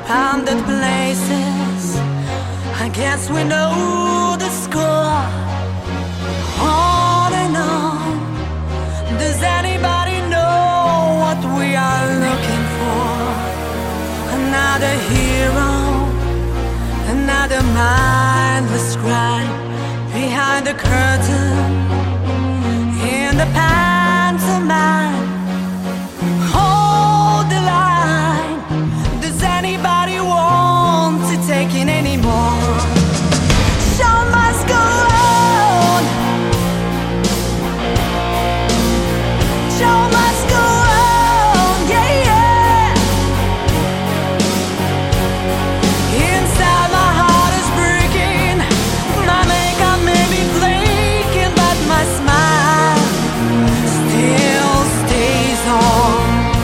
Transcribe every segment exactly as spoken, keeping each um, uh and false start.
hundred places. I guess we know the score. On and on. Does anybody know what we are looking for? Another hero, another mindless crime behind the curtain in the pantomime. Hold the line. Does anybody want to take it anymore? Show must go on. Show must go on. Yeah, yeah. Inside my heart is breaking. My makeup may be flaking, but my smile still stays on.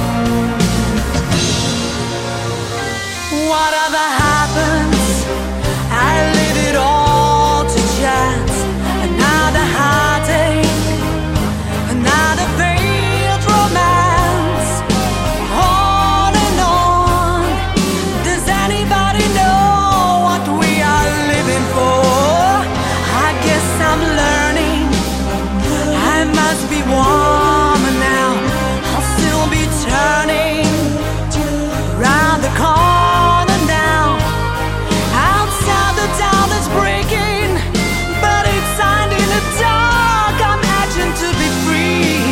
Whatever happens, I leave it all to chance. Another heartache, another failed romance. On and on. Does anybody know what we are living for? I guess I'm learning. I must be warmer now. I'll still be turning round the corner now. Outside the town is breaking, but inside in the dark I'm itching to be free.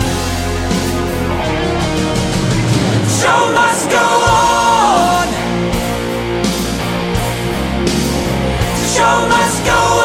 Show must go on. Show must go on.